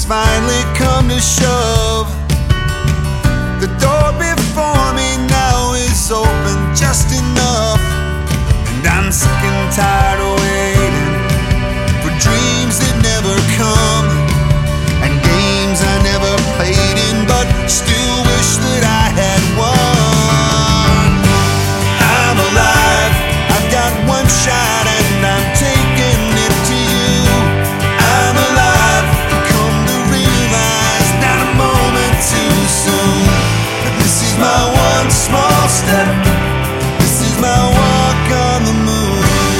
finally come to shove, the door before me now is open just enough. And I'm sick and tired of waiting for dreams that never come, and games I never played in, but still wish that I had won. I'm alive, I've got one shot and I'm taking it to you. I'm alive, come to realize not a moment too soon. But this is my one small step, this is my walk on the moon.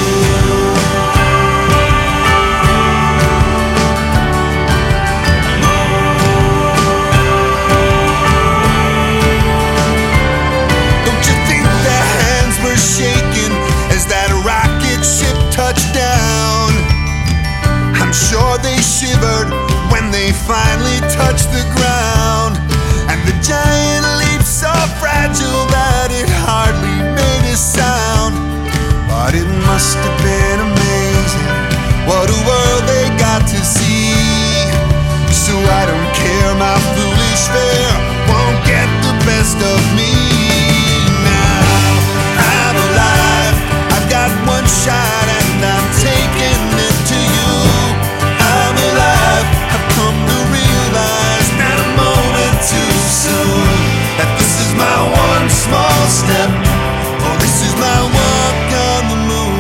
Touchdown. I'm sure they shivered when they finally touched the ground, and the giant leap so fragile that it hardly made a sound. But it must have been amazing, what a world they got to see. So I don't care, my foolish fear won't get the best of me. Now I'm alive, I've got one shot and I'm taking it to you. I'm alive, I've come to realize not a moment too soon, that this is my one small step, oh this is my walk on the moon.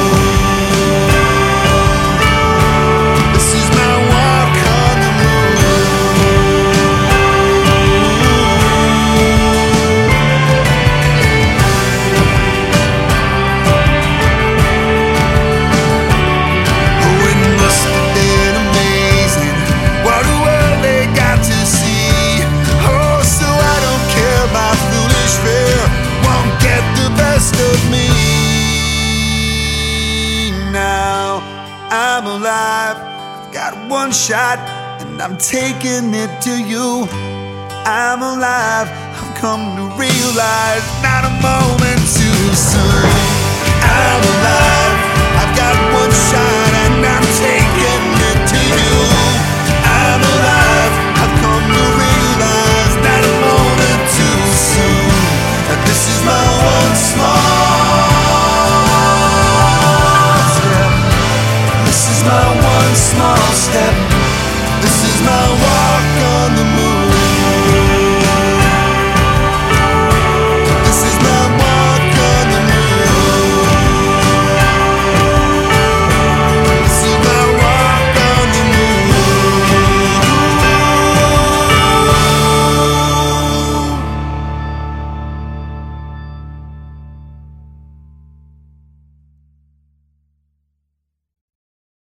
This is my walk on the of me. Now I'm alive, I've got one shot and I'm taking it to you. I'm alive, I've come to realize not a moment too soon. I'm alive, I've got one shot and I'm taking it to you. I'm alive, I've come to realize not a moment too soon, that this is my one small step. This is my one small step. This is my walk on the moon.